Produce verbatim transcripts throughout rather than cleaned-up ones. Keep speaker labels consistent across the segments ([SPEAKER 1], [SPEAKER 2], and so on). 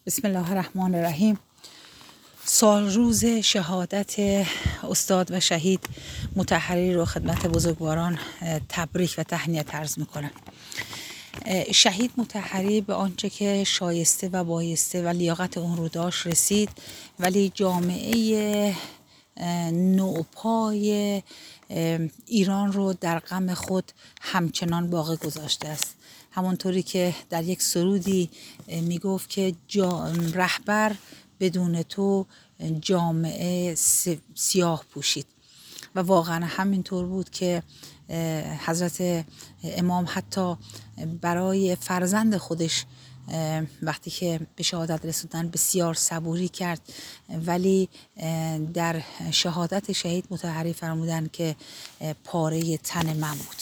[SPEAKER 1] بسم الله الرحمن الرحیم. سال روز شهادت استاد و شهید مطهری رو خدمت بزرگواران تبریک و تهنیت عرض میکنم. شهید مطهری به آنچه که شایسته و بایسته و لیاقت اون رو داشت رسید، ولی جامعه نوپای ایران رو در غم خود همچنان باقی گذاشته است. همونطوری که در یک سرودی میگفت که رهبر بدون تو جامعه سیاه پوشید، و واقعا همینطور بود که حضرت امام حتی برای فرزند خودش وقتی که به شهادت رسوندن بسیار صبوری کرد، ولی در شهادت شهید مطهری فرمودن که پاره تن من بود.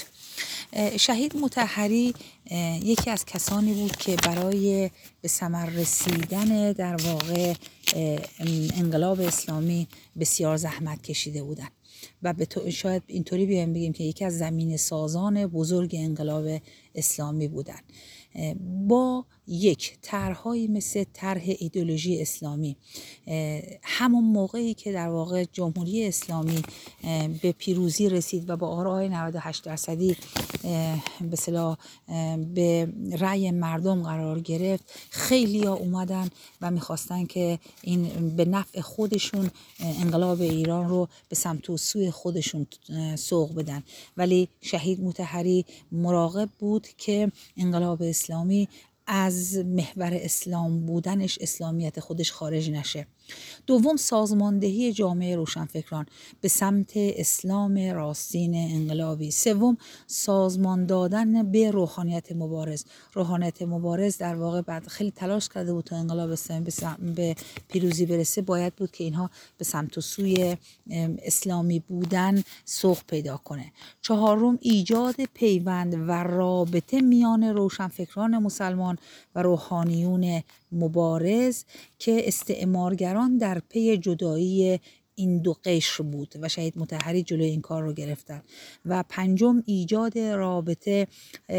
[SPEAKER 1] شهید مطهری یکی از کسانی بود که برای به ثمر رسیدن در واقع انقلاب اسلامی بسیار زحمت کشیده بودند و به تو شاید اینطوری بیایم بگیم که یکی از زمین سازان بزرگ انقلاب اسلامی بودند. با یک طرح‌هایی مثل طرح ایدئولوژی اسلامی، همون موقعی که در واقع جمهوری اسلامی به پیروزی رسید و با آرای نود و هشت درصدی به اصطلاح به رأی مردم قرار گرفت، خیلی ها اومدن و میخواستن که این به نفع خودشون انقلاب ایران رو به سمت و سوی خودشون سوق بدن، ولی شهید مطهری مراقب بود که انقلاب اسلامی از محور اسلام بودنش، اسلامیت خودش خارج نشه. دوم، سازماندهی جامعه روشنفکران به سمت اسلام راستین انقلابی. سوم، سازمان دادن به روحانیت مبارز. روحانیت مبارز در واقع بعد خیلی تلاش کرده بود تا انقلاب اسلامی به پیروزی برسه، باید بود که اینها به سمت و سوی اسلامی بودن سوق پیدا کنه. چهارم، ایجاد پیوند و رابطه میان روشنفکران مسلمان و روحانیون مبارز که استعمارگران در پی جدایی این دو قشر بود و شهید مطهری جلوی این کار رو گرفتن. و پنجم، ایجاد رابطه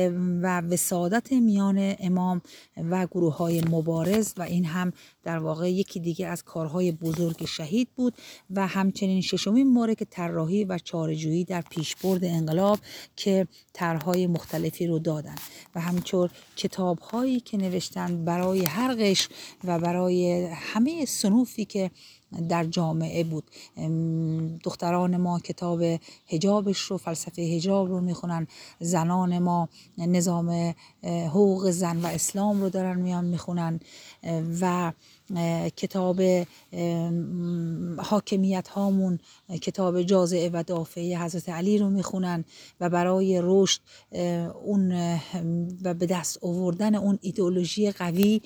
[SPEAKER 1] و وسادت میان امام و گروه های مبارز، و این هم در واقع یکی دیگه از کارهای بزرگ شهید بود. و همچنین ششمین مورد که طراحی و چاره‌جویی در پیشبرد انقلاب که طرح‌های مختلفی رو دادن و همینطور کتاب‌هایی که نوشتن برای هر قشر و برای همه صنوفی که در جامعه بود. دختران ما کتاب حجابش رو، فلسفه حجاب رو میخونن، زنان ما نظام حقوق زن و اسلام رو دارن میان میخونن و کتاب حاکمیت هامون، کتاب جازعه و دافعه حضرت علی رو میخونن و برای رشد اون و به دست آوردن اون ایدئولوژی قوی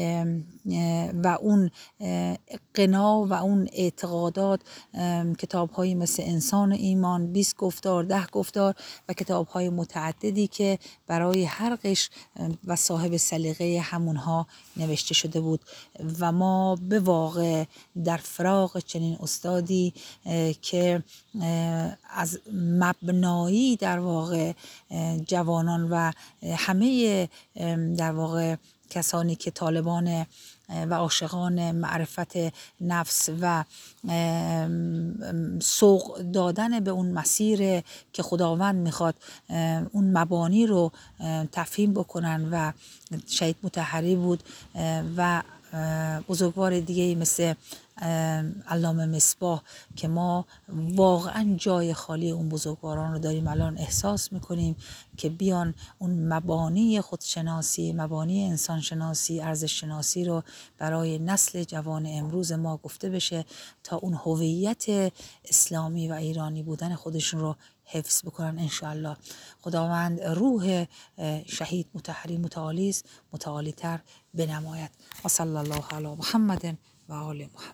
[SPEAKER 1] و اون قنا و اون اعتقادات کتاب هایی مثل انسان ایمان، بیست گفتار، ده گفتار و کتاب های متعددی که برای هر قشر و صاحب سلیقه همونها نوشته شده بود. و ما به واقع در فراق چنین استادی که از مبنایی در واقع جوانان و همه در واقع کسانی که طالبان و عاشقان معرفت نفس و سوق دادن به اون مسیر که خداوند میخواد اون مبانی رو تفهیم بکنن، و شهید مطهری بود و بزرگوار دیگه مثل علامه مصباح که ما واقعا جای خالی اون بزرگواران رو داریم الان احساس میکنیم که بیان اون مبانی خودشناسی، مبانی انسانشناسی، ارزش شناسی رو برای نسل جوان امروز ما گفته بشه تا اون هویت اسلامی و ایرانی بودن خودشون رو حفظ بکنن انشاءالله. خداوند روح شهید مطهری متعالی است، متعالی تر بنماید. و صلی الله علی محمد و آل محمد.